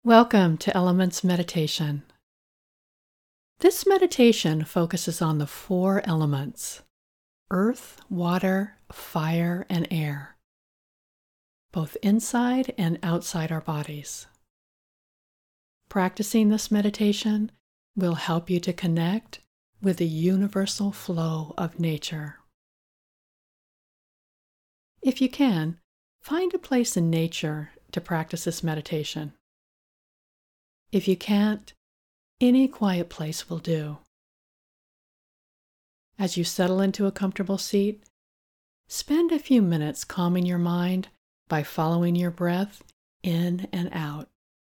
Welcome to Elements Meditation. This meditation focuses on the four elements: earth, water, fire, and air, both inside and outside our bodies. Practicing this meditation will help you to connect with the universal flow of nature. If you can, find a place in nature to practice this meditation. If you can't, any quiet place will do. As you settle into a comfortable seat, spend a few minutes calming your mind by following your breath in and out.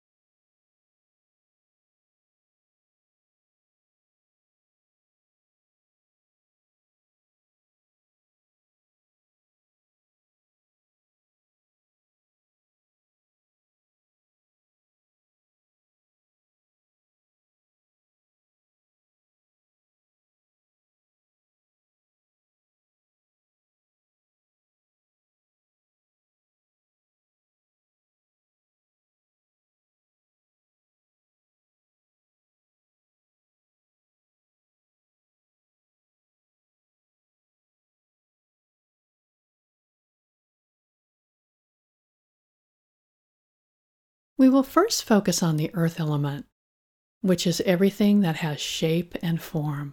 We will first focus on the earth element, which is everything that has shape and form.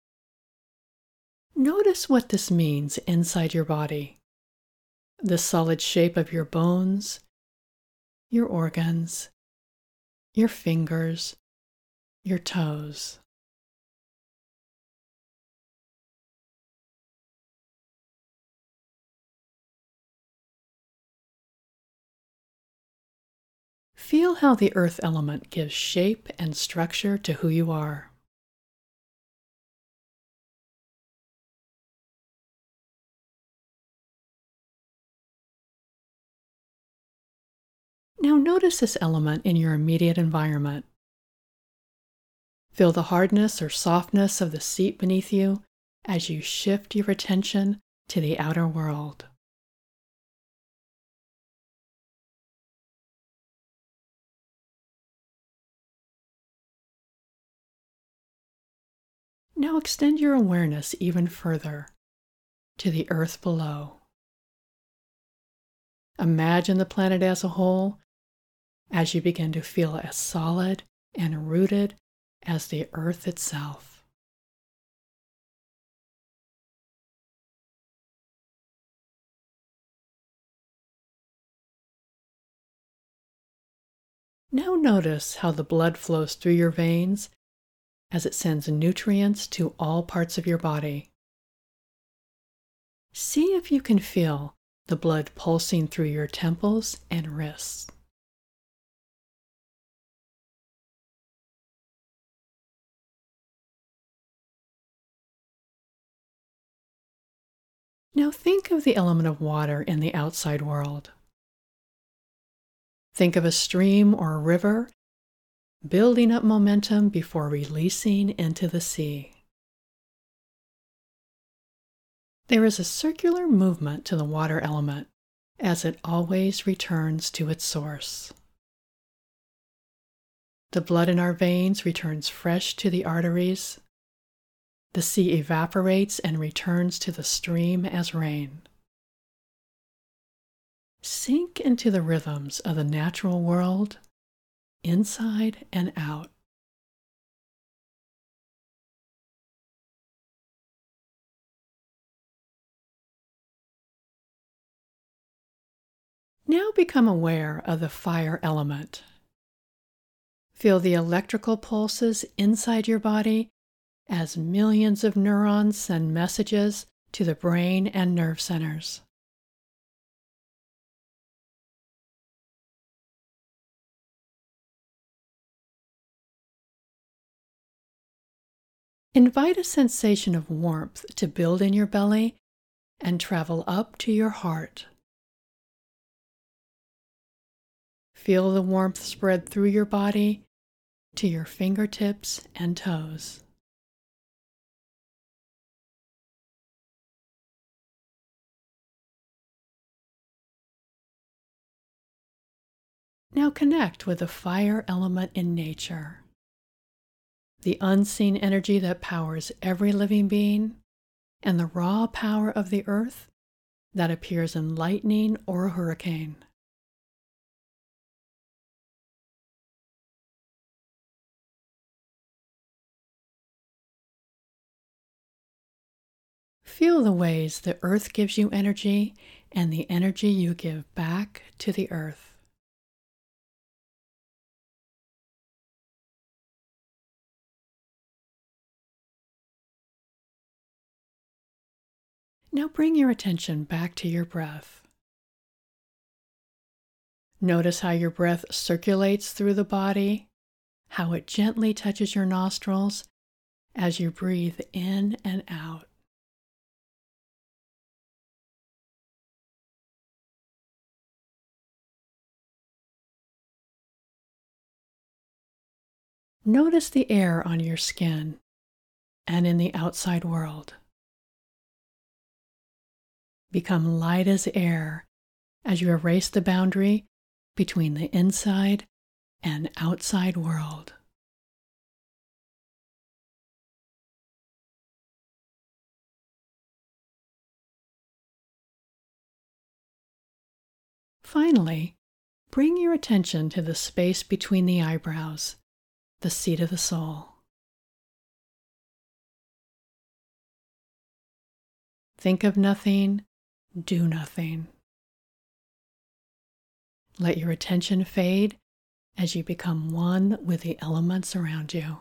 Notice what this means inside your body: the solid shape of your bones, your organs, your fingers, your toes. Feel how the earth element gives shape and structure to who you are. Now notice this element in your immediate environment. Feel the hardness or softness of the seat beneath you as you shift your attention to the outer world. Now extend your awareness even further to the earth below. Imagine the planet as a whole as you begin to feel as solid and rooted as the earth itself. Now notice how the blood flows through your veins as it sends nutrients to all parts of your body. See if you can feel the blood pulsing through your temples and wrists. Now think of the element of water in the outside world. Think of a stream or a river building up momentum before releasing into the sea. There is a circular movement to the water element as it always returns to its source. The blood in our veins returns fresh to the arteries. The sea evaporates and returns to the stream as rain. Sink into the rhythms of the natural world, inside and out. Now become aware of the fire element. Feel the electrical pulses inside your body as millions of neurons send messages to the brain and nerve centers. Invite a sensation of warmth to build in your belly and travel up to your heart. Feel the warmth spread through your body to your fingertips and toes. Now connect with the fire element in nature, the unseen energy that powers every living being, and the raw power of the earth that appears in lightning or a hurricane. Feel the ways the earth gives you energy and the energy you give back to the earth. Now bring your attention back to your breath. Notice how your breath circulates through the body, how it gently touches your nostrils as you breathe in and out. Notice the air on your skin and in the outside world. Become light as air as you erase the boundary between the inside and outside world. Finally, bring your attention to the space between the eyebrows, the seat of the soul. Think of nothing, do nothing. Let your attention fade as you become one with the elements around you.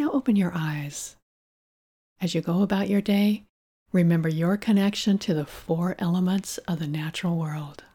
Now open your eyes. As you go about your day, remember your connection to the four elements of the natural world.